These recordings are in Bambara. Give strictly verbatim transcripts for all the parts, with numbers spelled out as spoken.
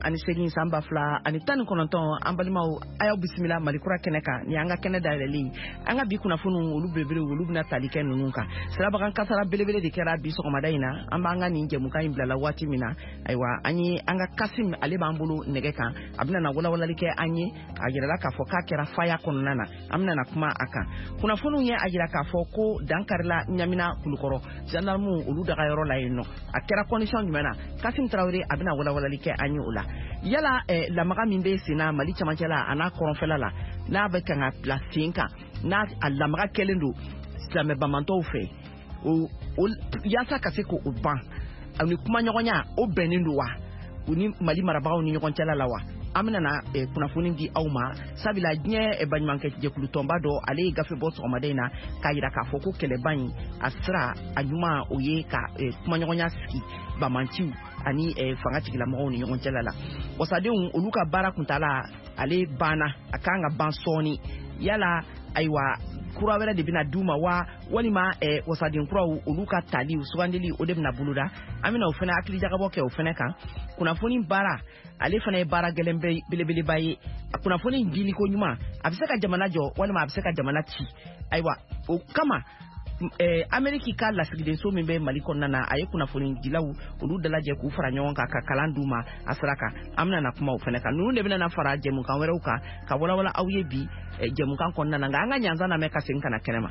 ani segin samba fla ani tan kononton ambalimaw ayo bismillah malikura keneka ni anga kene daleli anga bi kuna funu ulu bebere ulu bina talike nununka sirabakan kasara belebele de kera bi so madaina amba anga ni nge muka imbla la wati mina aywa anyi anga kasim ale bambulu negeka abna na wala wala like anyi ajira la ka foka kera faya konana amna na kuma aka kuna funu ye ajira ka foko dankarla nyamina kulukoro jandarmu ulu daga yoro la yino akera condition jumena kasim traore abna wala wala like anyi ula yala eh, la maga min be sina mali chamachela ana koronfela la na be kanga placinka na la maga kelendo same bamanto fe o yasa kaseko o ban ani kuma nyogonya o benindo wa uni mali marabao ni nyogonchela lawa amina na eh, kuna funi di auma sabila nye e banmanke je kulutomba do ale gafe boss o madena kayira ka foko kele bani asra anyuma oye ka eh, kuma nyogonya ski bamantiu ani eh, fanga chikila mo ni nyogonchela la osadeun oluka bara kuntala ale bana akanga bansoni yala aiwa kura wera de bina duma wa walima eh, wasadin kura oluka tali uswandili odebna buluda amina ofena akili jagabo ke ofena ka kuna funi bara ale fana bara gelembe bilebele baye kuna funi ngili ko nyuma abiseka jamana jo walima abiseka jamana ti aiwa o kama eh, Ameriki ka la sigide so mbe maliko nana aye kuna funi gilawu olu dala je ku fara nyonka ka kalanduma asraka amna na kuma ofena ka nunu de bina na fara je mun kan wereuka ka wala wala awye bi eh, je mun kan konna nga anga nyanza na meka sinka na kenema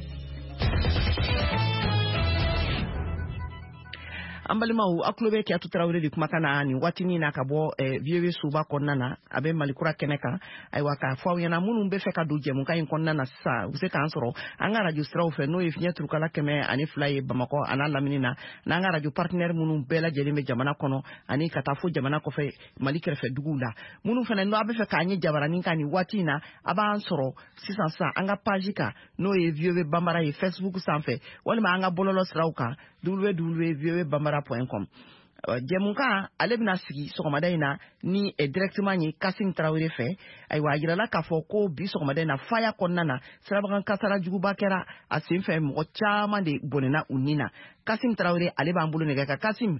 ambalimaw aklobe ke atutrawre di kuma kana ni watini na kabo eh, viewe suba konnana abe malikura keneka ay waka faw yana munu be feka do jemu kay konnana sa use kan soro anga radio straw fe no ifnya trukala keme ani fly bamako ana laminina na anga radio partner munu bela jelime jamana kono ani katafo jamana ko fe malikere fe dugula munu fena no abe feka anyi jabarani kani watina aba soro sisa sa anga pagika no e viewe bambara e Facebook sanfe wala ma anga bololo strawka w w w viewe bambara point com uh, jemuka alebna sigi sokomadaina ni e directement ni Kasim Traoré fe ay wajira la kafo ko bi sokomadaina faya konnana sirabakan kasara juguba kera asim fe mo chama de bonena unina Kasim Traoré aleba ambulu ne ka Kasim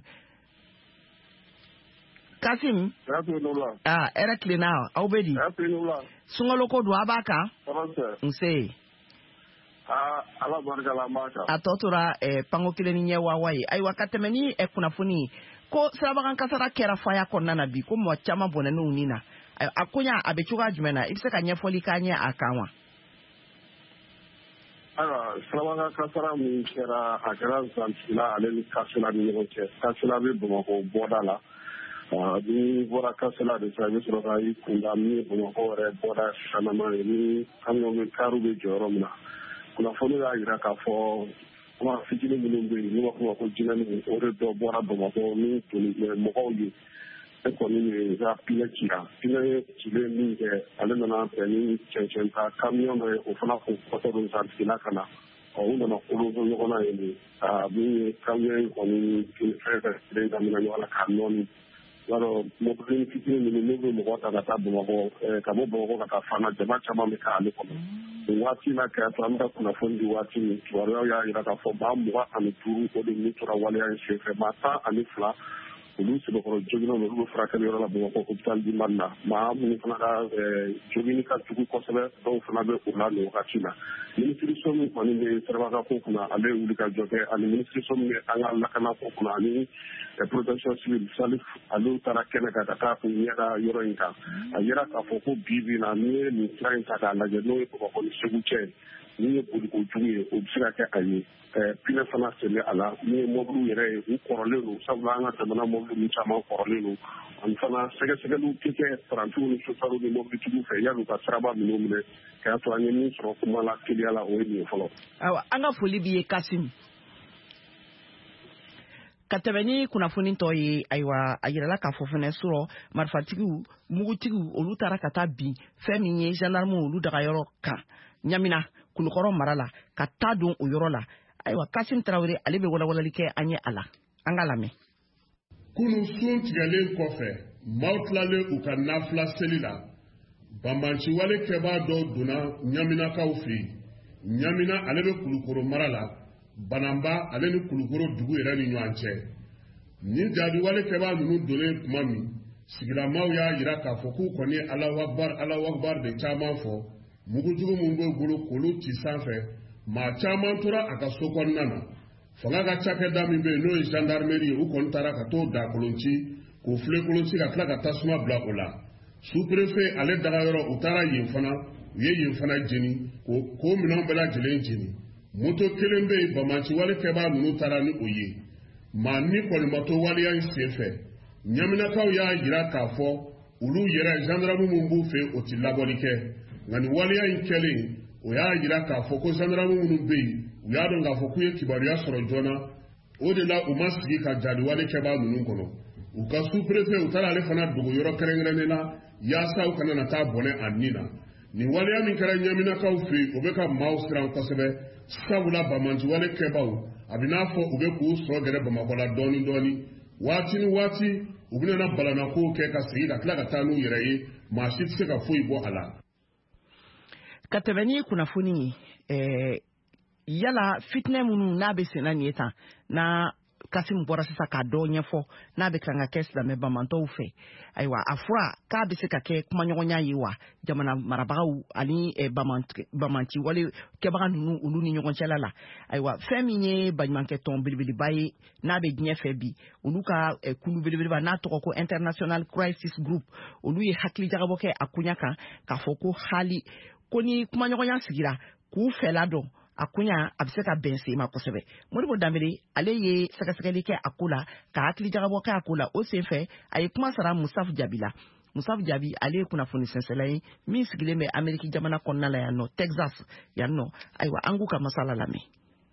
Kasim ah era klina awbedi sungolo ko do abaka nse ah ala barka la maka atotura eh, pango kile ni nyewa wai ai wakatemeni e kuna funi ko sirabakan kasara kera faya konnana bi ko mo chama bonena unina akunya abechuga jumena ibseka nyefoli kanye akanwa ala sirabakan kasara mu kera akara zantina ale kasala ni nyoke kasala be bomako bodala ah ni bora kasala de service rokai kundami bomako re boda sanama ni kamyo me karube joromna kuna fonu ya ira ka fo kuma fitini minumbe ni wa kuma ko jinani ore do bora do mako ni tuni mo ko yi e ko ni za pile kira pile kile ni ke ale na pe ni chenchen ta camion re o fana ko ko do sa tina kana o uno no ko do yo na ni a bi camion ko ni ki fere de da mina wala camion waro mo ko ni fitini minumbe mo ko ta ta do mako ka mo bo ko ka fana jama chama me ka ale ko wati na ka tanda kuna fundi wati ni waro ya ira ka fo ba mo ani turu ko de ni tura wale ya shefe mata ani fla ulu se ko jogino no lu fra ka yoro la bo ko hospital di manna ma mu ni fana ka jogini ka tuku ko sele do fana be ko la no ka china ministry so mi ko ni be serva ka ko kuna ale ulu ka joge ani ministry so mi anga la kana ko kuna ni protection civil salif alu tara kene ka ta ko ni da yoro inka ayira ka fo ko bibi na ni ni train ka da la je no ko ko ni seguche ni ko ko juye o sira ka ayi pina fana sele ala ni moblu yere u korolelo sabla nga tamana moblu ni chama korolelo an fana sege sege lu tike trantu ni sofaru ni moblu tugu fe ya lu ka traba mi no mine ka to anyi ni so ko mala kili ala o ni folo awa anga foli biye Kasim katabeni kuna funi toyi aiwa ayira la ka fofene suro marfatigu mugutigu olu tara kata bi feminye gendarme olu daga yoro ka nyamina kulukoro marala ka tadun o yoro la aiwa Kasim Traoré alebe wala wala like anye ala angalame kunu sun tigalen kɔfɛ maaw tilalen u ka nafila seli la banbanci wale kɛbaa dɔ donna ɲaminakaw fɛ yen ɲamina ale bɛ kulukoro mara la banamba ale ni kulukoro dugu yɛrɛ ni ɲɔgɔn cɛ ni jaabi wale kɛbaa ninnu donnen tuma min sigiramaw y'a yira k'a fɔ k'u kɔni ye Allahu Akbar Allahu Akbar de caman fɔ mugujugu mun b'u bolo k'olu ci sanfɛ maa caman tora a ka so kɔnɔna na fanga ka cakɛda min bɛ yen n'o ye gendarmerie ye u kɔni taara ka t'o dakolonci k'o filenkolonci ka tila ka tasuma bila o la sous-préfet ale dagayɔrɔ u taara yen fana u ye yen fana jeni k'o minɛnw bɛɛ lajɛlen jeni moto kelen bɛ yen Bamanci wale kɛbaa ninnu taara ni o ye maa ni kɔni ma to waleya in senfɛ Ɲaminakaw y'a yira k'a fɔ olu yɛrɛ gendarme mun b'u fɛ o ti labɔli kɛ nka nin waleya in kɛlen o y'a yira k'a fɔ ko gendarme minnu bɛ yen u y'a dɔn k'a fɔ k'u ye kibaruya sɔrɔ joona o de la u ma sigi ka jaliwale kɛbaa ninnu kɔnɔ u ka sous-préfet u taara ale fana dogo yɔrɔ kɛrɛnkɛrɛnnen na yaasa u kana na taa bɔnɛ a nin na nin waleya min kɛra Ɲaminakaw fɛ yen o bɛ ka maaw siran kosɛbɛ sabula Bamanci wale kɛbaaw a bɛ n'a fɔ u bɛ k'u sɔ gɛrɛ Bamakɔ la dɔɔni dɔɔni waati ni waati u bɛna na balanakow kɛ ka segin ka tila ka taa n'u yɛrɛ ye maa si tɛ se ka foyi bɔ a la. Ka tɛmɛ ni kunnafoni ye yala fitinɛ minnu n'a bɛ senna nin ye tan na Kasim bɔra sisan k'a dɔ ɲɛfɔ n'a bɛ kan ka kɛ silamɛ bamantɔw fɛ ayiwa a fɔra k'a bɛ se ka kɛ kumaɲɔgɔnya ye wa jamana marabagaw ani Bamanci wale kɛbaga ninnu olu ni ɲɔgɔn cɛla la ayiwa fɛn min ye baɲumankɛ tɔn belebeleba ye n'a bɛ diɲɛ fɛ bi olu ka kulu belebeleba n'a tɔgɔ ko International Crisis Group olu ye hakili jagabɔ kɛ a kunya kan k'a fɔ ko hali ko ni kumaɲɔgɔnya sigira k'u fɛla dɔn a kunya a bɛ se ka bɛn se ma kosɛbɛ Modibo Danbele ale ye sɛgɛsɛgɛli kɛ a ko la ka hakili jagabɔ kɛ a ko la o senfɛ a ye kuma sara Musafu Jabi la Musafu Jabi ale ye kunnafoni sɛnsɛla ye min sigilen bɛ Ameriki jamana kɔnɔna la yan nɔ Texas yan nɔ ayiwa an k'u ka masala lamɛn.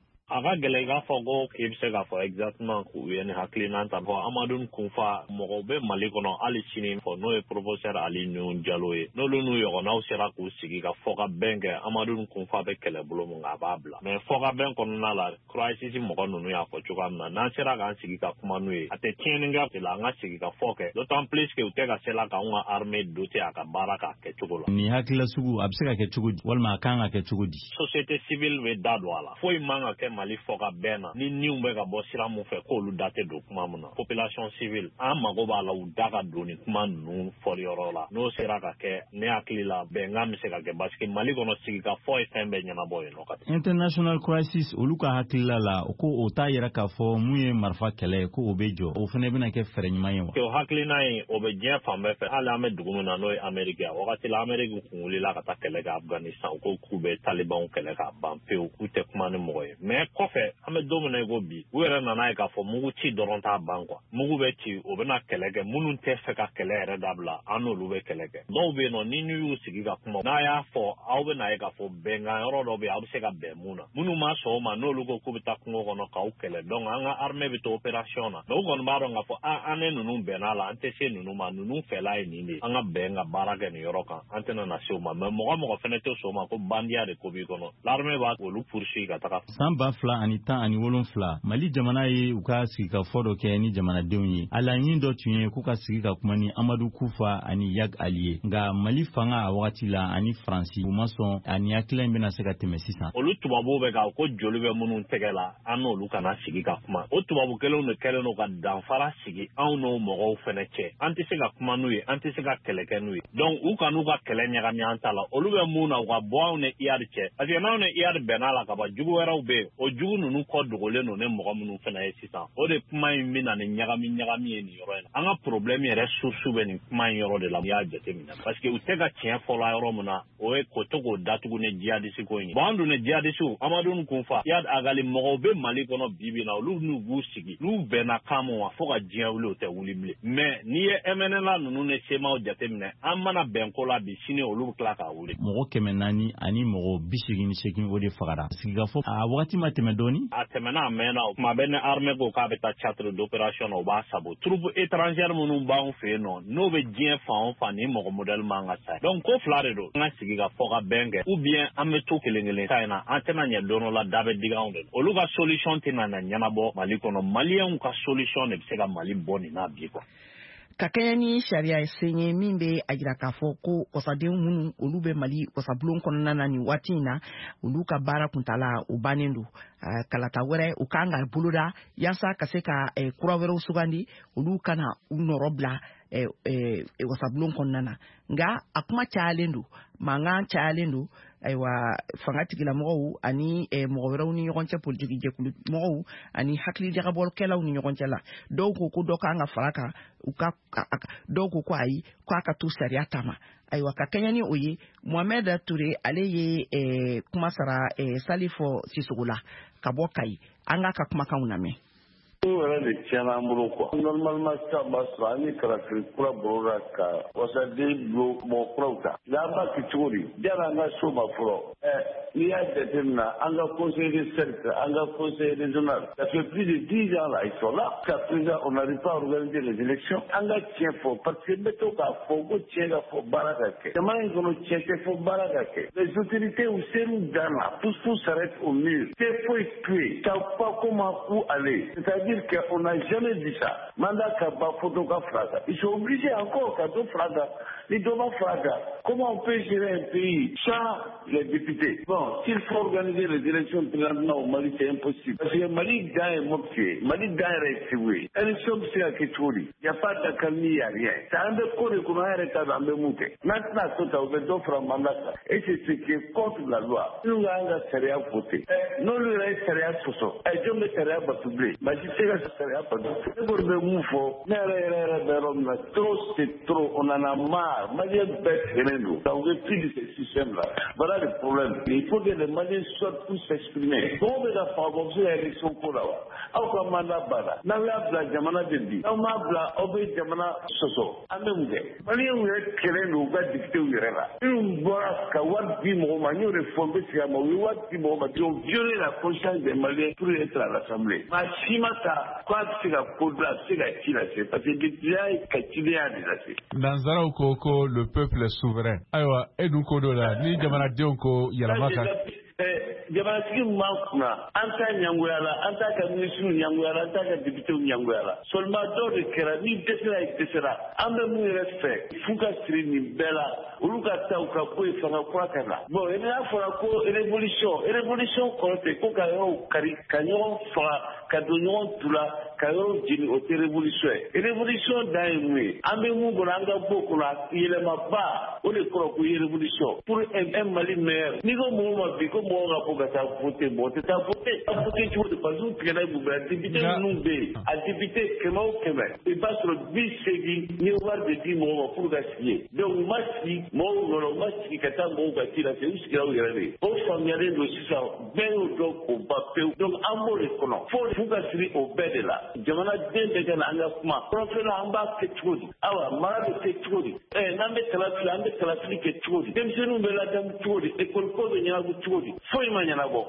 A ka gɛlɛn k'a fɔ ko k'i bɛ se k'a fɔ exactement k'u ye ni hakilina ta fɔ Amadu Kunfa mɔgɔw bɛ Mali kɔnɔ hali sini fɔ n'o ye professeur Ali Nuhu Jalo ye n'olu n'u ɲɔgɔnnaw sera k'u sigi ka fɔ ka bɛn kɛ Amadu Kunfa bɛ kɛlɛbolo min kan a b'a bila mais fɔ ka bɛn kɔnɔna la crisis mɔgɔ ninnu y'a fɔ cogoya min na n'an sera k'an sigi ka kuma n'u ye a tɛ tiɲɛni kɛ la an ka sigi ka fɔ kɛ d'autant plus que u tɛ ka se la k'anw ka armée doter a ka baara k'a kɛ cogo la. Ni hakilila sugu a bɛ se ka kɛ cogo di walima a kan ka kɛ cogo di. Société civile bɛ da don a la foyi man ka kɛ Mali fɔ ka bɛn ni niw bɛ ka bɔ sira mun fɛ k'olu da tɛ don kuma mun na population civile an mago b'a la u da ka don ni kuma ninnu fɔliyɔrɔ la n'o sera ka kɛ ne hakili la bɛnkan bɛ se ka kɛ parce que Mali kɔnɔ sigi ka fɔ ye fɛn bɛɛ ɲɛnabɔ yen nɔ. International Crisis olu ka hakilila la ko o t'a yɛrɛ k'a fɔ mun ye marifa kɛlɛ ye ko o bɛ jɔ o fana bɛna kɛ fɛɛrɛ ɲuman ye wa. o hakilina in o bɛ diɲɛ fan bɛɛ fɛ hali an bɛ dugu min na n'o ye Amérique ye wagati la Amérique kun wulila ka taa kɛlɛ kɛ Afghanistan ko k'u bɛ Talibanw kɛlɛ k'a ban pewu k'u tɛ kuma ni mɔgɔ ye mais kɔfɛ an bɛ don min na i ko bi u yɛrɛ nana ye k'a fɔ mugu ci dɔrɔn t'a ban quoi mugu bɛ ci o bɛna kɛlɛ kɛ minnu tɛ fɛ ka kɛlɛ yɛrɛ dabila an n'olu bɛ kɛlɛ kɛ dɔw bɛ yen nɔ ni n'u y'u sigi ka kuma n'a y'a fɔ aw bɛna ye k'a fɔ bɛnkan yɔrɔ dɔ bɛ yen aw bɛ se ka bɛn mun na minnu ma sɔn o ma n'olu ko k'u bɛ taa kungo kɔnɔ k'aw kɛlɛ donc an ka armée bɛ to opération na mais u kɔni b'a dɔn k'a fɔ an ne ninnu bɛnna la an tɛ se ninnu ma ninnu fɛla ye nin de an ka bɛn ka baara kɛ nin yɔrɔ kan an tɛna na se o ma mais mɔgɔ mɔgɔ fana tɛ sɔn o ma ko bandiya de ko b'i kɔnɔ l'armée b'a olu poursuivre ka taga. san ba fila ani tan ani wolonfila Mali jamana ye u ka sigi ka fɔ dɔ kɛ ni jamanadenw ye a laɲini dɔ tun ye k'u ka sigi ka kuma ni Amadu Kufa ani Yag Ali ye nka Mali fanga a wagati la ani Faransi u ma sɔn ani hakilila in bɛna se ka tɛmɛ sisan. olu tubabuw bɛ ka ko joli bɛ minnu tɛgɛ la an n'olu kana sigi ka kuma o tubabu kelenw de kɛlen don ka danfara sigi anw n'o mɔgɔw fɛnɛ cɛ an tɛ se ka kuma n'u ye an tɛ se ka kɛlɛ kɛ n'u ye donc u kan'u ka kɛlɛ ɲagami an ta la olu bɛ mun na u ka bɔ anw ni I A D cɛ parce que n'anw ni I A D bɛnna la ka ban jugu wɛrɛw bɛ yen o jugu ninnu kɔ dogolen don ni mɔgɔ minnu fɛnɛ ye sisan o de kuma in bɛ na ni ɲagami ɲagami ye nin yɔrɔ in na an ka problème yɛrɛ source bɛ nin kuma in yɔrɔ de la n'i y'a jateminɛ parce que u tɛ ka tiɲɛ fɔ la yɔrɔ min na o ye ko to k'o datugu ni jihadiste ko in ye bon an dun ni jihadiste Amadu Kunfa Yad Agali mɔgɔw bɛ Mali kɔnɔ bi bi na olu n'u b'u sigi n'u bɛnna kan min ma fo ka diɲɛ wuli o tɛ wuli bilen mais n'i ye M N L A ninnu ni C M A O jateminɛ an mana bɛn ko la bi sini olu bɛ tila k'a wuli. mɔgɔ kɛmɛ naani ani mɔgɔ bi seegin ni seegin o de fagara sigikafɔ a wagati ma tɛmɛ dɔɔni. a tɛmɛna a mɛnna o tuma bɛ ni armée ko k'a bɛ taa théâtre d'opération na o b'a sago troupe étrangère minnu b'anw fɛ yen nɔ n'o bɛ diɲɛ fan o fan ni mɔgɔ modèle man ka sa donc ko fila de don an ka sigi ka fɔ ka bɛn kɛ ou bien an bɛ to kelen kelen ta in na an tɛna ɲɛ don dɔ la da bɛ digi anw de olu ka solution tɛna na ɲɛnabɔ Mali kɔnɔ maliyɛnw ka solution de bɛ se ka Mali bɔ nin na bi quoi. Ka kɛɲɛ ni sariya sen ye min bɛ a jira k'a fɔ ko wasadenw minnu olu bɛ Mali wasabulon kɔnɔna na nin waati in na olu ka baara kuntala o bannen don kalata wɛrɛ u kan ka boloda yaasa ka se ka kura wɛrɛw sugandi olu kana u nɔrɔ bila wasablon kɔnɔna na nka a kuma cayalen don mankan cayalen don ayiwa fanga tigilamɔgɔw ani mɔgɔ wɛrɛw ni ɲɔgɔn cɛ politiki jɛkulu mɔgɔw ani hakili jagabɔkɛlaw ni ɲɔgɔn cɛ la dɔw ko ko dɔ kan ka fara kan u ka dɔw ko ko ayi k'a ka to sariya taama ayiwa ka kɛɲɛ ni o ye Mohamed Ture ale ye kuma sara Salifo Sisogo la ka bɔ Kayi an ka ka kumakanw lamɛn. O yɛrɛ de tiɲɛna an bolo quoi. Normalement sisan b'a sɔrɔ an ye kalafili kura boloda ka wasaden bulon mɔgɔ kuraw ta. Nka an b'a kɛ cogo di? Janni an ka s'o ma fɔlɔ. N'i y'a jateminɛ an ka conseil de cercle, an ka conseil régional, ça fait plus de dix ans là, ils sont là. Jusqu'à présent, on n'arrive pas à organiser les élections. An ka tiɲɛ fɔ parce que n bɛ to k'a fɔ ko tiɲɛ ka fɔ baara ka kɛ. Jamana in kɔnɔ tiɲɛ tɛ fɔ baara ka kɛ. Les autorités u ser'u dan na, tous tous s'arrêtent au mur. Tɛ foyi to yen, ils savent pas comment où aller. C'est-à-dire qu'on n'a jamais vu ça. Mandat Kaba, Fotoka Fraga. Ils sont obligés encore, Kato Fraga, les Doma Fraga. Comment on peut gérer un pays sans les députés? Bon, s'il faut organiser les élections présentement au Mali, c'est impossible. Parce que Mali gagne Mopke, Mali gagne Rétioué. Élection, c'est à Ketchouri. Il n'y a pas d'accalmie, il n'y a rien. C'est un peu court qu'on a arrêté dans le Mouké. Maintenant, tout a ouvert d'offres mandat. Et c'est ce qui est contre la loi. Nous avons la Séria votée. Nous, nous avons la Séria Soso. Et je me Séria Batoublé. Mais je sais que Séria Batoublé. C'est pour le mouvement. Trop, c'est trop. On en a marre. Maliens bêtes, rien nous. Ça ouvre plus de ce système-là. Voilà le problème. Il faut que les Maliens sortent pour s'exprimer. Comment on va faire avancer l'élection pour là? Au mandat bala. N'a pas la Jamana de Bi. N'a pas la Obé Jamana Soso. Amém. Maliens ou est créé nous va dicter où il est là. Une boire qu'avoir dit mon manière de réformer si à mon ouat dit mon ils ont violé la conscience des Maliens pour être à l'Assemblée. Ma chimata quoi c'est la podla c'est la tilacée parce que déjà il continue à délasser. Dans Zara Koko le peuple est souverain. Aywa edu kodola ni Jamana Dionko Yalamaka. Jamanatigi man kunna an ta ɲangoya la an t'a ka ministre ɲangoya la an t'a ka député ɲangoya la seulement dɔw de kɛra ni dɛsɛra ye dɛsɛra an bɛ mun yɛrɛ fɛ f'u ka siri nin bɛɛ la olu ka taa u ka bɔ yen fanga kura ka na bon n'a fɔra ko révolution révolution kɔrɔ tɛ ko ka yɔrɔw kari ka ɲɔgɔn faga ka don ɲɔgɔn tu la ka yɔrɔ jeni o tɛ révolution ye révolution dan ye mun ye an bɛ mun kɔnɔ an ka bɔ kɔnɔ yɛlɛmaba o de kɔrɔ ko ye révolution pour un Mali meilleur n'i ko mɔgɔw ma bi ko mɔgɔw ka ko ka taa voter bon tɛ taa voter a voter cogo di parce que u tigɛla ye mun a député minnu bɛ yen a député kɛmɛ o kɛmɛ i b'a sɔrɔ bi seegin ni wari de di mɔgɔw ma pour ka sigi yen donc u ma sigi mɔgɔw nɔrɔ u ma sigi ka taa mɔgɔw ka ci lase u sigira u yɛrɛ de ye o faamuyalen don sisan bɛɛ y'o dɔn k'o ban pewu donc an b'o de kɔnɔ fo f'u ka siri o bɛɛ de la jamanaden bɛɛ ka na an ka kuma kɔrɔfɛla an b'a kɛ cogo di awa mara bɛ kɛ cogo di ɛ n'an bɛ kalafili an bɛ kalafili kɛ cogo di denmisɛnninw bɛ ladamu cogo di école ko bɛ ɲɛnabɔ cogo di foyi ma ɲɛnabɔ.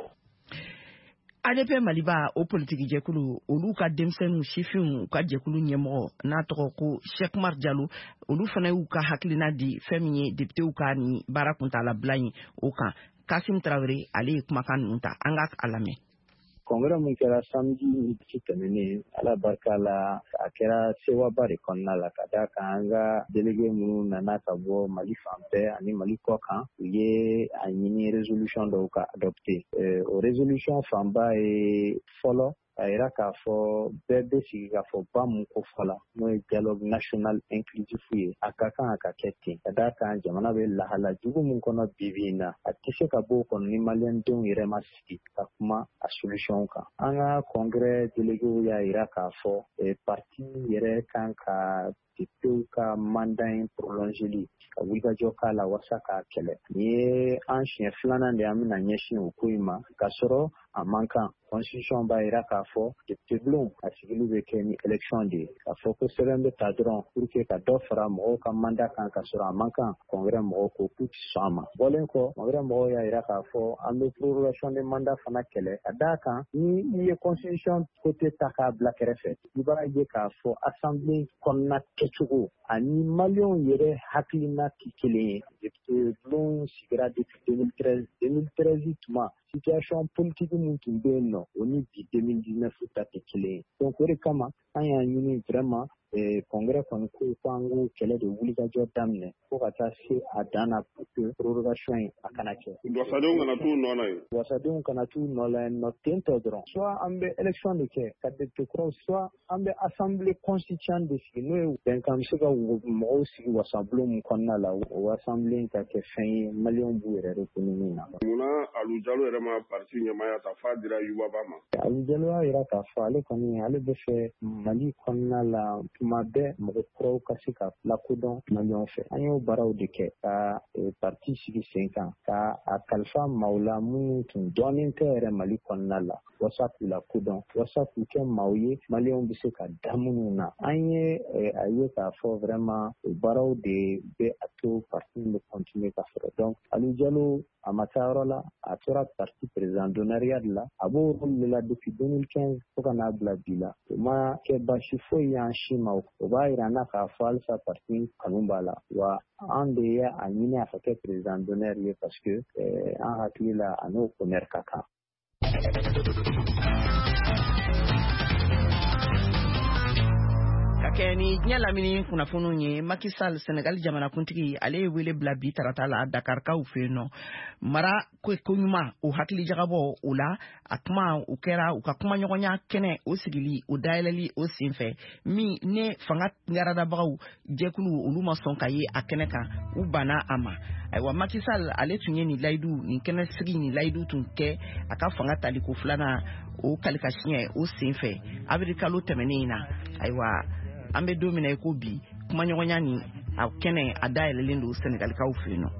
A D P Maliba o politiki jɛkulu olu ka denmisɛnninw sifinw ka jɛkulu ɲɛmɔgɔ n'a tɔgɔ ko Cheikh Umar Diallo olu fana y'u ka hakilina di fɛn min ye députéw ka ni baara kuntalabila in o kan Kasim Traoré ale ye kumakan ninnu ta an ka a lamɛn. Congrès mun kɛra samedi midi tɛmɛnen ala barika la a kɛra sewaba de kɔnɔna la ka da kan an ka délégué minnu nana ka bɔ Mali fan bɛɛ ani Mali kɔ kan u ye a ɲini résolution dɔw ka adopté o résolution fanba ye fɔlɔ a yira k'a fɔ bɛɛ bɛ sigi k'a fɔ ba mun ko fɔla n'o ye dialogue national inclusif ye a ka kan a ka kɛ ten ka da kan jamana bɛ lahala jugu min kɔnɔ bi bi in na a tɛ se ka bɔ o kɔnɔ ni maliyɛndenw yɛrɛ ma sigi ka kuma a solution kan an ka congrès déléguéw y'a yira k'a fɔ parti yɛrɛ kan ka députéw ka mandat in prolongeli ka wulikajɔ k'a la walasa k'a kɛlɛ nin ye an siɲɛ filanan de an bɛna ɲɛsin o ko in ma ka sɔrɔ a man kan constitution b'a yira k'a fɔ député bulon a sigili bɛ kɛ ni élection de ye k'a fɔ ko sɛbɛn bɛ ta dɔrɔn pour que ka dɔ fara mɔgɔw ka mandat kan ka sɔrɔ a man kan congrès mɔgɔw ko k'u ti sɔn a ma bɔlen kɔ congrès mɔgɔw y'a yira k'a fɔ an bɛ prorogation de mandat fana kɛlɛ ka d'a kan ni i ye constitution côté ta k'a bila kɛrɛfɛ i b'a ye k'a fɔ assemblée kɔnɔna kɛcogo ani maliyɛnw yɛrɛ hakilina tɛ kelen ye député bulon sigira depuis deux mille treize deux mille treize tuma situation politique mun tun bɛ yen nɔ o ni bi deux mille dix-neuf ta tɛ kelen ye donc o de kama an y'a ɲini vraiment congrès kɔni ko ko an k'o kɛlɛ de wulikajɔ daminɛ fo ka taa se a dan na pour que prorogation in a kana kɛ. wasadenw kana t'u nɔ la yen. wasadenw kana t'u nɔ la yen nɔ ten tɔ dɔrɔn. soit an bɛ élection de kɛ ka député kuraw, soit an bɛ assemblée constituante de sigi n'o ye bɛnkan bɛ se ka mɔgɔw sigi wasabulon min kɔnɔna la o assemblée ka kɛ fɛn ye maliyɛnw b'u yɛrɛ reconnu min na. munna Alu Jalo yɛrɛ ma parti ɲɛmaaya ta f'a dira Yubaba ma. Alu Jalo y'a yira k'a fɔ ale kɔni ale bɛ fɛ Mali kɔnɔna la tuma bɛɛ mɔgɔ kuraw ka se ka lakodɔn maliyɛnw fɛ. An y'o baaraw de kɛ ka parti sigi sen kan ka a kalifa maaw la minnu tun dɔɔnin tɛ yɛrɛ Mali kɔnɔna la walasa k'u lakodɔn walasa k'u kɛ maaw ye maliyɛnw bɛ se ka da minnu na. An ye a ye k'a fɔ vraiment o baaraw de bɛ a to parti bɛ continuer ka sɔrɔ. Donc Alu Jalo a ma taa yɔrɔ la, a tora parti président d'honneur de la, a b'o rôle de la depuis deux mille quinze fo ka n'a bila bi la. O ma kɛ baasi foyi y'an si ma o b'a yira na k'a fɔ halisa parti kanu b'a la wa an de ye a ɲini a ka kɛ président d'honneur ye parce que an hakili la a n'o honneur ka kan. Kɛ ni diɲɛ lamini kunnafoniw ye Macky Sall Senegal jamanakuntigi ale ye wele bila bi tarata la Dakarkaw fɛ yen nɔ mara ko ɲuman o hakili jagabɔ o la a kuma u kɛra u ka kuma ɲɔgɔnya kɛnɛ o sigili o dayɛlɛli o senfɛ min ne fanga ngaradabagaw jɛkulu olu ma sɔn ka ye a kɛnɛ kan u banna a ma. Ayiwa Macky Sall ale tun ye nin layidu nin kɛnɛ sigi nin layidu tun kɛ a ka fanga taliko filanan o kalikasiɲɛ o senfɛ avril kalo tɛmɛnen na. Ayiwa an bɛ don min na i ko bi kuma ɲɔgɔnya ni a kɛnɛ a dayɛlɛlen don Senegalikaw fɛ yen nɔ.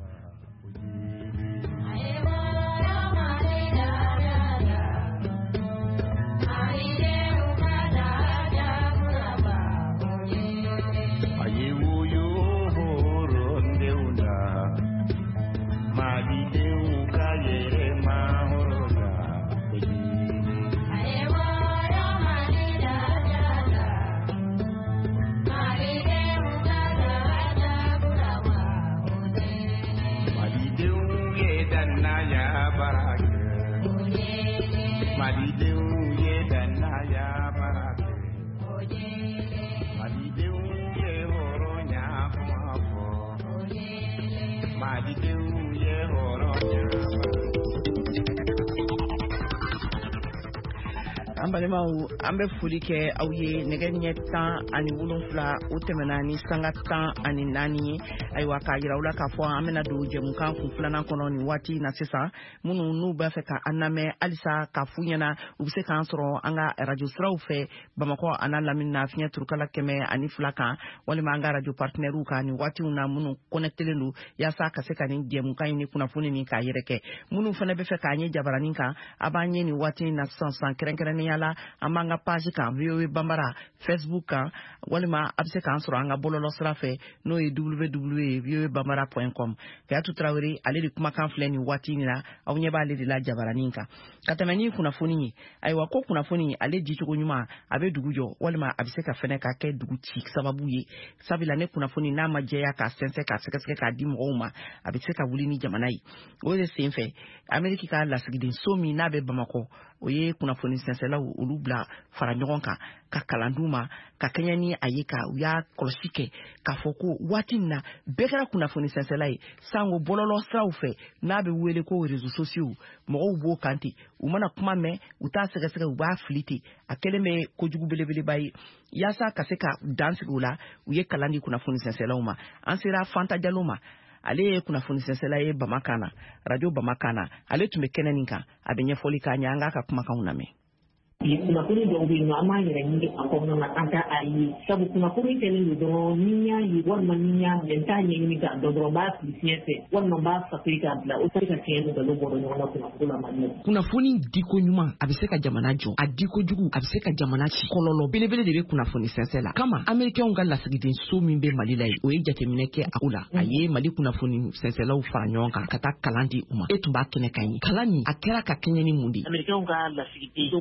An balimaw an bɛ foli kɛ aw ye nɛgɛ ɲɛ tan ani wolonfila o tɛmɛna ni sanga tan ani naani ye. Ayiwa k'a yira aw la k'a fɔ an bɛna don jɛmukan kun filanan kɔnɔ nin waati na sisan minnu n'u b'a fɛ ka an lamɛn halisa k'a f'u ɲɛna u bɛ se k'an sɔrɔ an ka radio siraw fɛ Bamakɔ a n'a lamini na fiɲɛ turukala kɛmɛ ani fila kan walima an ka radio partenaires kan nin waatiw na minnu connectelen don yaasa ka se ka nin jɛmukan ni kunnafoni ni k'a yɛrɛ kɛ minnu fana bɛ fɛ k'an ye jabaranin kan a b'an ye nin waati na sisan sisan kɛrɛnkɛrɛnnenya la an b'an ka page kan V O A Bambara Facebook kan walima a bɛ se k'an sɔrɔ an ka bɔlɔlɔ sira fɛ n'o ye w w w point v o a bambara point com. Kayatu Traoré ale de kumakan filɛ nin waati in na aw ɲɛ b'ale de la jabaranin kan ka tɛmɛ ni kunnafoni ye. Ayiwa ko kunnafoni ale dicogo ɲuman a bɛ dugu jɔ walima a bɛ se ka fɛnɛ ka kɛ dugu ci sababu ye sabula ne kunnafoni n'a ma jɛya k'a sɛnsɛn k'a sɛgɛsɛgɛ k'a di mɔgɔw ma a bɛ se ka wuli ni jamana ye. O de senfɛ Ameriki ka lasigiden so min n'a bɛ Bamakɔ o ye kunnafoni sɛnsɛnlaw olu bila fara ɲɔgɔn kan ka kalan d'u ma ka kɛɲɛ ni a ye ka u y'a kɔlɔsi kɛ k'a fɔ ko waati in na bɛɛ kɛra kunnafoni sɛnsɛnla ye sango bɔlɔlɔ siraw fɛ n'a bɛ wele ko réseaux sociaux mɔgɔw b'o kan ten u mana kuma mɛn u t'a sɛgɛsɛgɛ u b'a fili ten a kɛlen bɛ kojugu belebeleba ye yaasa ka se ka dan sigi u la u ye kalan di kunnafoni sɛnsɛnlaw ma. An sera Fanta Jalo ma ale ye kunnafoni sɛnsɛnla ye Bamakan na radio Bamakan na ale tun bɛ kɛnɛ nin kan a bɛ ɲɛfɔli k'a ɲɛ an k'a ka kumakanw lamɛn. kunnafoni dɔw bɛ yen nɔ an b'a yɛrɛ ɲini a kɔnɔna na an ka a ye sabu kunnafoni kɛlen don dɔrɔn ni y'a ye walima ni y'a mɛn n t'a ɲɛɲini k'a dɔn dɔrɔn n b'a fili fiɲɛ fɛ walima n b'a safiri k'a bila o tɛ ka fiɲɛ don nkalon bɔra ɲɔgɔn na kunnafoni la Mali la. Kunnafoni diko ɲuman a bɛ se ka jamana jɔ a diko jugu a bɛ se ka jamana ci kɔlɔlɔ belebele de bɛ kunnafoni sɛnsɛn la kama Amerikɛnw ka lasigiden so min bɛ Mali la ye o ye jateminɛ kɛ a la a ye Mali kunnafoni sɛnsɛnlaw fara ɲɔgɔn kan ka taa kalan di u ma e tun b'a kɛnɛ kan ye kalan nin a kɛra ka kɛɲɛ ni mun de. Amerikɛnw ka lasigiden so mɔgɔw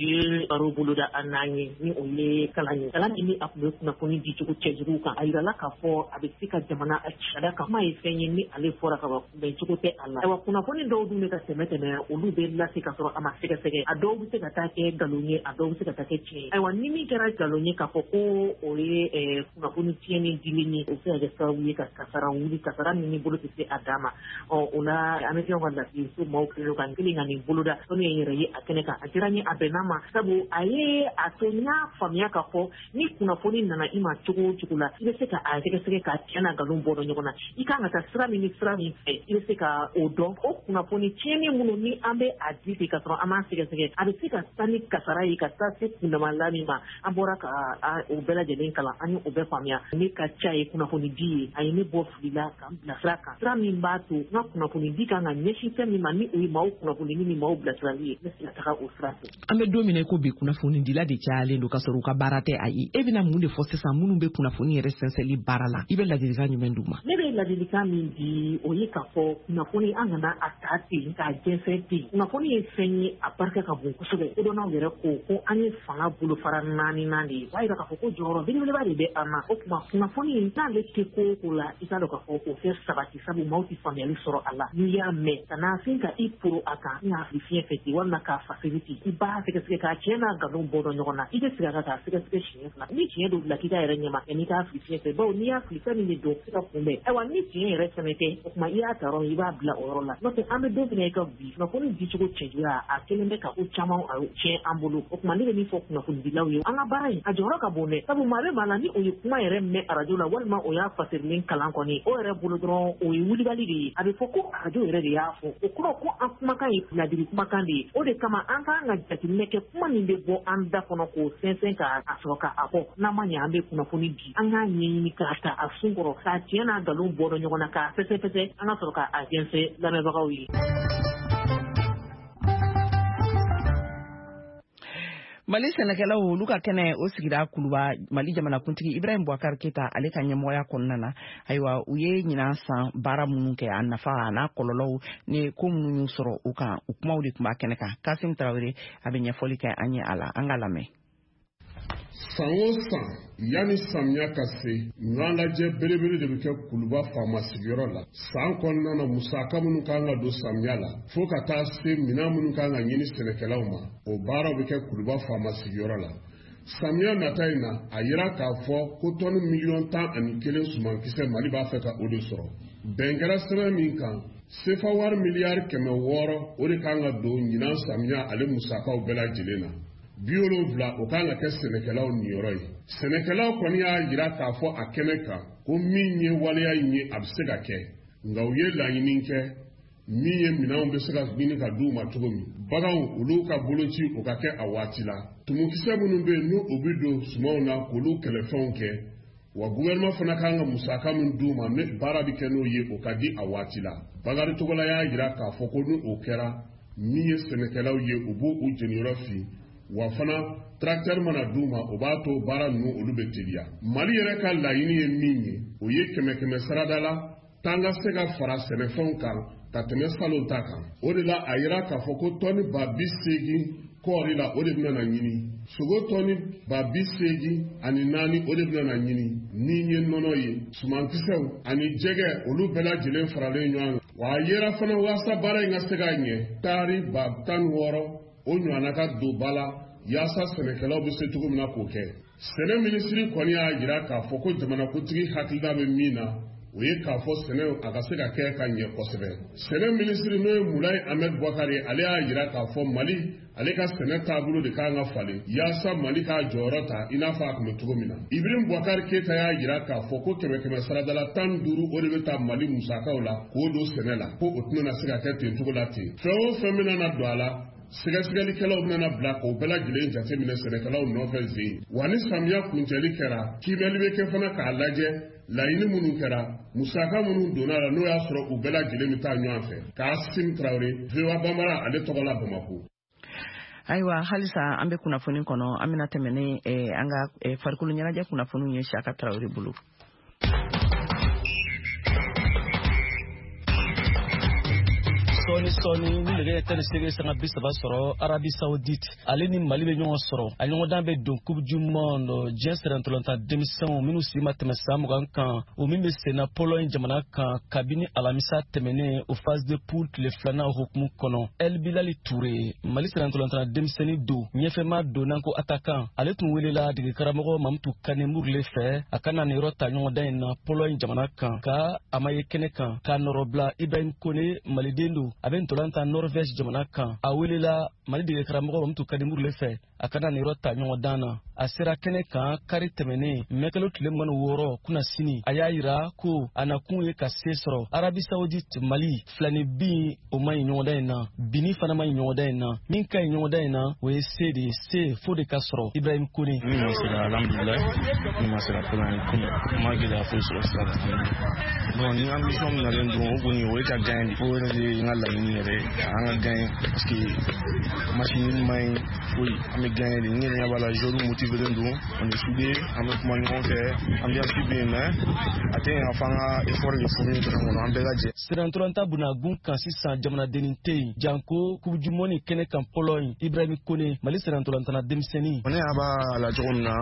ye baro boloda an n'an ye ni o ye kalan ye kalan min ni a tun bɛ kunnafoni di cogo cɛjugu kan a yirala k'a fɔ a bɛ se ka jamana a sariya kan kuma ye fɛn ye ni ale fɔra ka kunbɛn cogo tɛ a la ayiwa kunnafoni dɔw dun bɛ ka tɛmɛ tɛmɛ olu bɛ lase ka sɔrɔ a ma sɛgɛsɛgɛ a dɔw bɛ se ka taa kɛ nkalon ye a dɔw bɛ se ka taa kɛ tiɲɛ ye ayiwa ni min kɛra nkalon ye k'a fɔ ko o ye kunnafoni tiɲɛni dilen ye o bɛ se ka kɛ sababu ye ka kasara wuli kasara min ni bolo tɛ se a dan ma ɔ o la an bɛ fɛn ka lafiya so maaw kelen kan kelen ka nin boloda ko ne ye yɛrɛ ye a kɛnɛ kan a diyara n ye a bɛnna ma sabu a ye a to n y'a faamuya k'a fɔ ni kunnafoni nana i ma cogo o cogo la i bɛ se ka a sɛgɛsɛgɛ ka tiɲɛ n'a nkalon bɔ ɲɔgɔn na i kan ka taa sira min ni sira min fɛ i bɛ se ka o dɔn o kunnafoni tiɲɛni minnu ni an bɛ a di ten ka sɔrɔ an b'a sɛgɛsɛgɛ a bɛ se ka taa ni kasara ye ka taa se kundamala min ma an bɔra ka o bɛɛ lajɛlen kalan an ye o bɛɛ faamuya ne ka ca ye kunnafoni di ye a ye ne bɔ fili la ka n bila sira kan sira min b'a to n ka kunnafoni di kan ka ɲɛsin fɛn min ma ni o ye maaw kunnafoni ni maaw bilasirali ye ne se ka taga o sira fɛ. An bɛ don min na ko bi kunnafoni dila de cayalen don ka sɔrɔ u ka baara tɛ a ye e bɛna mun de fɔ sisan minnu bɛ kunnafoni yɛrɛ sɛnsɛnli baara la i bɛ ladilikan jumɛn d'u ma. Ne bɛ ladilikan min di o ye k'a fɔ kunnafoni an kana a ta ten k'a jɛnsɛn ten kunnafoni ye fɛn ye a barika ka bon kosɛbɛ kodɔnnaw yɛrɛ ko ko an ye fanga bolofara naani naani de ye b'a yira k'a fɔ ko jɔyɔrɔ belebeleba de bɛ an na o tuma kunnafoni n'ale tɛ ko o ko la i k'a dɔn k'a fɔ o fɛ sabati sabu maaw tɛ faamuyali sɔrɔ a la n'i y'a mɛn ka na fin ka i poro a kan i y'a fili fiɲɛ fɛ ten walima k'a fasiri ten i b'a sɛgɛsɛgɛ k'a tiɲɛ n'a nkalon bɔ dɔn ɲɔgɔn na i bɛ segin a kan k'a sɛgɛsɛgɛ siɲɛ fila ni tiɲɛ dɔw bila k'i ka yɛrɛ ɲɛma yanni i k'a fili fiɲɛ fɛ bawo n'i y'a fili fɛn min de don se ka kunbɛn ayiwa ni tiɲɛ yɛrɛ fɛnɛ tɛ o tuma i y'a ta yɔrɔ i b'a bila o yɔrɔ la n'o tɛ an bɛ don min na i ka bi kunnafoni dicogo cɛjuguya a kelen bɛ ka ko caman a tiɲɛ an bolo o tuma ne bɛ min fɔ kunnafonidilaw ye an ka baara in a jɔyɔrɔ ka bon dɛ sabu maa bɛ maa la ni o ye kuma yɛrɛ mɛn arajo la walima o y'a fasirilen kalan kɔni o yɛrɛ bolo dɔrɔn o ye wulibali de ye a bɛ fɔ ko arajo yɛrɛ de y'a fɔ o kɔrɔ ko an kumakan ye ladiri kumakan de ye o de kama an k'an ka jateminɛ kɛ kuma min bɛ bɔ an da kɔnɔ k'o sɛnsɛn k'a sɔrɔ k'a fɔ n'an ma ɲɛ an bɛ kunnafoni di an k'a ɲɛɲini k'a ta a sun kɔrɔ k'a tiɲɛ n'a nkalon bɔ dɔn ɲɔgɔn na k'a fɛsɛfɛsɛ an ka sɔrɔ k'a jɛnsɛn lamɛnbagaw ye. Mali sɛnɛkɛlaw olu ka kɛnɛ o sigira Kuluba Mali jamanakuntigi Ibrahim Boubacar Keita ale ka ɲɛmɔgɔya kɔnɔna na ayiwa u ye ɲinan san baara minnu kɛ a nafa a n'a kɔlɔlɔw ni ko minnu y'u sɔrɔ u kan u kumaw de tun b'a kɛnɛ kan Kasim Tarawele a bɛ ɲɛfɔli kɛ an ye a la an ka lamɛn. San o san yanni samiya ka se ɲɔgɔnlajɛ belebele de bɛ kɛ Kuluba faama sigiyɔrɔ la san kɔnɔna na musaka minnu kan ka don samiya la fo ka taa se minɛn minnu kan ka ɲini sɛnɛkɛlaw ma o baaraw bɛ kɛ Kuluba faama sigiyɔrɔ la samiya nata in na a yira k'a fɔ ko tɔni miliyɔn tan ani kelen sumankisɛ Mali b'a fɛ ka o de sɔrɔ bɛn kɛra sɛbɛn min kan sefa wari miliyari kɛmɛ wɔɔrɔ o de kan ka don ɲinan samiya ale musakaw bɛɛ lajɛlen na bi wolonwula o kan ka kɛ sɛnɛkɛlaw niyɔrɔ ye sɛnɛkɛlaw kɔni y'a yira k'a fɔ a kɛnɛ kan ko min ye waleya in ye a bɛ se ka kɛ nka u ye laɲini kɛ min ye minɛnw bɛ se ka ɲini ka d'u ma cogo min baganw olu ka boloci o ka kɛ a waati la tumukisɛ minnu bɛ yen n'u u bɛ don sumanw na k'olu kɛlɛfɛnw kɛ wa gouvernement fana kan ka musaka min d'u ma baara bɛ kɛ n'o ye o ka di a waati la Bakari Togola y'a yira k'a fɔ ko ni o kɛra min ye sɛnɛkɛlaw ye u b'u u jeniyɔrɔ fi wa fana tracteur mana d'u ma o b'a to baara ninnu olu bɛ teliya Mali yɛrɛ ka laɲini ye min ye o ye kɛmɛ kɛmɛ sarada la tan ka se ka fara sɛnɛfɛnw kan ka tɛmɛ salon ta kan o de la a yira k'a fɔ ko tɔni ba bi seegin kɔɔri la o de bɛna na ɲini sogo tɔni ba bi seegin ani naani o de bɛna na ɲini ni ye nɔnɔ ye sumankisɛw ani jɛgɛ olu bɛɛ lajɛlen faralen ɲɔgɔn kan wa a yera fana waasa baara in ka se ka ɲɛ taari ba tan ni wɔɔrɔ o ɲɔgɔnna ka don ba la yaasa sɛnɛkɛlaw bɛ se cogo min na k'o kɛ sɛnɛ minisiri kɔni y'a yira k'a fɔ ko jamanakuntigi hakilila bɛ min na o ye k'a fɔ sɛnɛ a ka se ka kɛ ka ɲɛ kosɛbɛ sɛnɛ minisiri n'o ye Mulayi Ahmed Boubacar ye ale y'a yira k'a fɔ Mali ale ka sɛnɛ taabolo de kan ka falen yaasa Mali k'a jɔyɔrɔ ta i n'a fɔ a tun bɛ cogo min na Ibrahim Boubacar Keita y'a yira k'a fɔ ko kɛmɛ kɛmɛ saradala tan duuru o de bɛ taa Mali musakaw la k'o don sɛnɛ la ko o tɛna se ka kɛ ten cogo la ten fɛn o fɛn bɛna na don a la sɛgɛsɛgɛlikɛlaw bɛna bila k'o bɛɛ lajɛlen jateminɛ sɛnɛkɛlaw nɔfɛ zen wa ni samiya kuncɛli kɛra kiimɛli bɛ kɛ fana k'a lajɛ laɲini minnu kɛra musaka minnu donna la n'o y'a sɔrɔ u bɛɛ lajɛlen bɛ taa ɲɔgɔn fɛ Kasim Traoré V O A Bambara ale tɔgɔ la Bamako. Ayiwa halisa an bɛ kunnafoni kɔnɔ an bɛna tɛmɛ ni an ka farikolo ɲɛnajɛ kunnafoniw ye Saka Traoré bolo. dɔɔni sɔɔni ni nɛgɛ tan ni seegin sanga bi saba sɔrɔ Arabie Saoudite ale ni Mali bɛ ɲɔgɔn sɔrɔ a ɲɔgɔndan bɛ don Coupe du Monde diɲɛ sɛrɛntɔlɔntan denmisɛnw minnu si ma tɛmɛ san mugan kan o min bɛ senna Pologne jamana kan kabini alamisa tɛmɛnen o phase de poule tile filanan hukumu kɔnɔ El Bilali Touré Mali sɛrɛntɔlɔntan denmisɛnnin don ɲɛfɛma donnan ko attaquant ale tun welela dege karamɔgɔ Mamutu Kane Murle fɛ a ka na nin yɔrɔ ta ɲɔgɔndan in na Pologne jamana kan ka a ma ye kɛnɛ kan k'a nɔrɔ bila Ibrahim Kone maliden don a bɛ ntɔlɔntan Norvège jamana kan a welela Mali dege karamɔgɔ Mamutu Kane Murle fɛ a ka na nin yɔrɔ ta ɲɔgɔndan na a sera kɛnɛ kan kari tɛmɛnen mɛkɛlo tile mugan ni wɔɔrɔ kunna sini a y'a yira ko a nakun ye ka se sɔrɔ Arabie Saoudite Mali filani bin o ma ɲi ɲɔgɔndan in na bini fana ma ɲi ɲɔgɔndan in na min ka ɲi ɲɔgɔndan in na o ye se de ye se fo de ka sɔrɔ Ibrahim Kone. Min ma se ka alhamdulilayi min ma se ka kɔlɔn kɔnɔ ma gɛlɛya foyi sɔrɔ sira la bon ni ambition min nalen don o kɔni o ye ka gagner de o yɛrɛ de ye n ka laɲini yɛrɛ an ka gagner parce que machine ma ɲi foyi an bɛ gagner de n yɛrɛ ɲɛ b'a la joueurs motivés don on est soudés an bɛ kuma ɲɔgɔn fɛ ambiance bɛ yen mais a tɛ yen f'an ka effort de fourni dɔrɔn kɔnɔ an bɛɛ ka jɛ. sɛrɛntɔlɔnta bunnagun kan sisan jamanadennin tɛ yen janko Coupe du Monde kɛnɛ kan Pologne Ibrahim Kone Mali sɛrɛntɔlɔntana denmisɛnnin. ne y'a b'a la cogo min na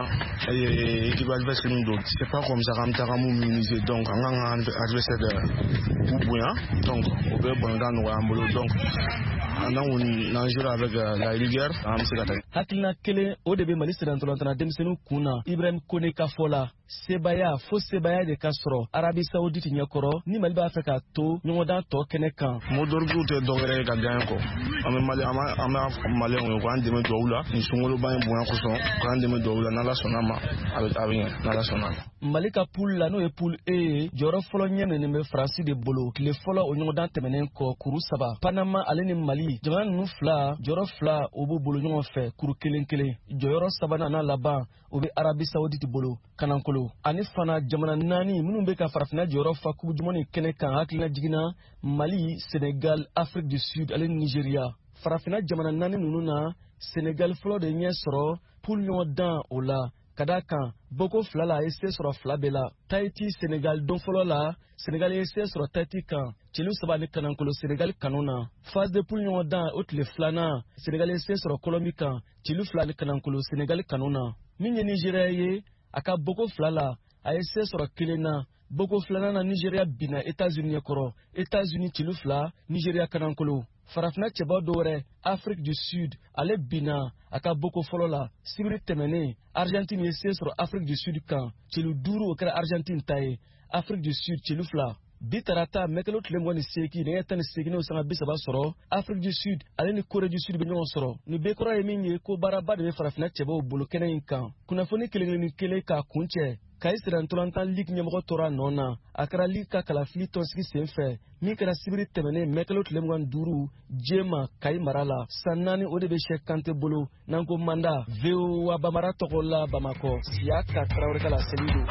équipe adversaire min don c'est pas comme ça k'an bɛ taga mun minimiser donc an kan ka adversaire k'u bonya donc o bɛ bɔnkan nɔgɔya an bolo donc n'an kɔni n'an jouera avec la rigueur an bɛ se ka taa. hakilina kelen o de bɛ Mali sɛrɛntɔlɔntana denmisɛnninw kun na Ibrahim Kone ka fɔ la sebaya fo sebaya de ka sɔrɔ Arabie Saoudite ɲɛkɔrɔ ni Mali b'a fɛ ka to ɲɔgɔndan tɔ kɛnɛ kan. mot d'ordre tɛ dɔwɛrɛ ye ka gagner kɔ an bɛ Mali an bɛ Maliyɛnw ye k'an dɛmɛ duwawu la ni sunkaloba in bonya kosɔn k'an dɛmɛ duwawu la n'Ala sɔnna ma a bɛ a bɛ ɲɛ n'Ala sɔnna. Mali ka poule la n'o ye poule E ye jɔyɔrɔ fɔlɔ ɲɛ ninnu bɛ Faransi de bolo tile fɔlɔ o ɲɔgɔndan tɛmɛnen kɔ kuru saba Panama ale ni Mali jamana ninnu fila jɔyɔrɔ fila o b'u bolo ɲɔgɔn fɛ kuru kelen kelen jɔyɔrɔ sabanan n'a laban o bɛ Arabie Saoudite bolo kanankolo ani fana jamana naani minnu bɛ ka farafinna jɔyɔrɔ fa Coupe du Monde kɛnɛ kan hakilina jiginna Mali Sénégal Afrique du Sud ale ni Nigeria farafinna jamana naani ninnu na Sénégal fɔlɔ de ɲɛ sɔrɔ poule ɲɔgɔndan o la ka d'a kan boko fila la a ye se sɔrɔ fila bɛɛ la Tahiti Sénégal don fɔlɔ la Sénégal ye se sɔrɔ Tahiti kan celu saba ni kanankolo Sénégal kanu na phase de poule ɲɔgɔndan o tile filanan Sénégal ye se sɔrɔ Colombie kan celu fila ni kanankolo Sénégal kanu na min ye Nigeria ye a ka boko fila la a ye se sɔrɔ kelen na boko filanan na Nigeria binna États-Unis ɲɛkɔrɔ États-Unis celu fila Nigeria kanankolo farafinna cɛba dɔ wɛrɛ Afrique du Sud ale binna a ka boko fɔlɔ la sibiri tɛmɛnen Argentine ye se sɔrɔ Afrique du Sud kan celu duuru o kɛra Argentine ta ye Afrique du Sud celu fila bi tarata mɛkɛlo tile mugan ni seegin nɛgɛ tan ni seegin sanga bi saba sɔrɔ Afrique du Sud ale ni Corée du Sud bɛ ɲɔgɔn sɔrɔ nin bɛɛ kɔrɔ ye min ye ko baaraba de bɛ farafinna cɛbaw bolo kɛnɛ in kan kunnafoni kelen ni kelen k'a kun cɛ kayi sɛrɛntɔlɔntan ligue ɲɛmɔgɔ tora nɔ na a kɛra ligue ka kalafili tɔnsigi sen fɛ min kɛra sibiri tɛmɛnen mɛkɛlo tile mugan ni duuru jema kayi mara la san naani o de bɛ Sɛk Kante bolo n'an ko manda V O A bamara tɔgɔ la Bamakɔ siya ka Tarawele ka la seli don.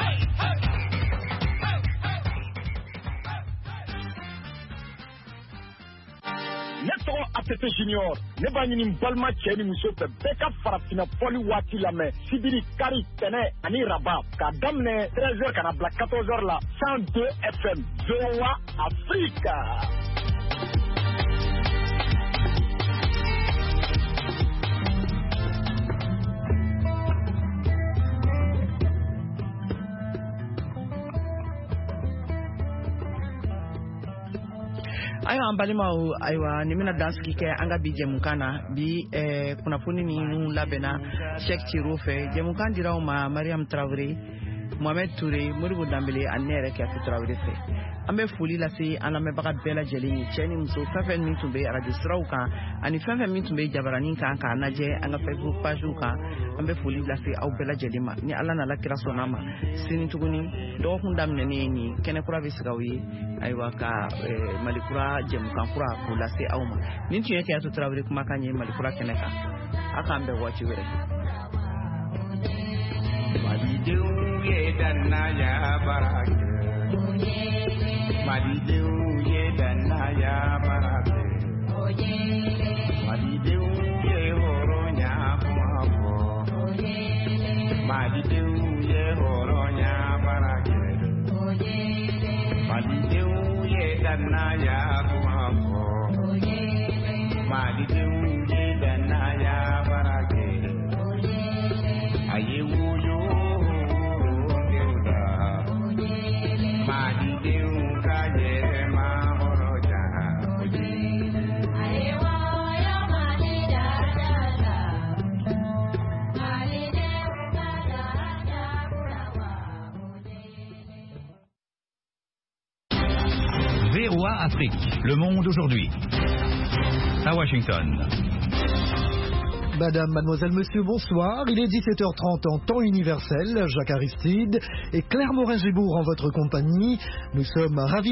Ne tɔgɔ A T T Junior ne b'a ɲini n balima cɛ ni muso fɛ bɛɛ ka farafinna fɔli waati lamɛn sibiri kari tɛnɛ ani raba k'a daminɛ treize heures ka na bila quatorze heures la cent deux F M V O A Afrique. ayiwa an balimaw ayiwa nin bɛna dansigi kɛ an ka bi jɛmukan na bi kunnafoni ninnu labɛnna Sɛk Ciro fɛ jɛmukan dira aw ma Mariam Tarawele Mohamed Touré Modibo Dambele ani ne yɛrɛ Kiyatu Tarawele fɛ an bɛ foli lase an lamɛnbaga bɛɛ lajɛlen ye cɛ ni muso fɛn fɛn min tun bɛ radio siraw kan ani fɛn fɛn min tun bɛ jabaranin kan k'a lajɛ an ka Facebook page kan an bɛ foli lase aw bɛɛ lajɛlen ma ni Ala n'Ala kira sɔnna ma sini tuguni dɔgɔkun daminɛnen nin kɛnɛ kura bɛ sigi aw ye ayiwa ka Malikura jɛmukan kura k'o lase aw ma nin tun ye Kiyatu Tarawele kumakan ye Malikura kɛnɛ kan a k'an bɛn waati wɛrɛ. Malidenw ye danaya baara kɛ Malidenw ye danaya baara kɛ Malidenw ye hɔrɔnya kuma fɔ Malidenw ye hɔrɔnya baara kɛ Malidenw ye danaya kuma fɔ malidenw ye dannaya baara kɛ a ye woyo denw la malidenw ka yɛrɛma hɔrɔnya a ye woyo mali dada malidenw ka dada V O A Afrique, le monde aujourd'hui. À Washington. Madame, mademoiselle, monsieur, bonsoir. Il est dix-sept heures trente en temps universel. Jacques Aristide et Claire Morin-Gébourg en votre compagnie. Nous sommes ravis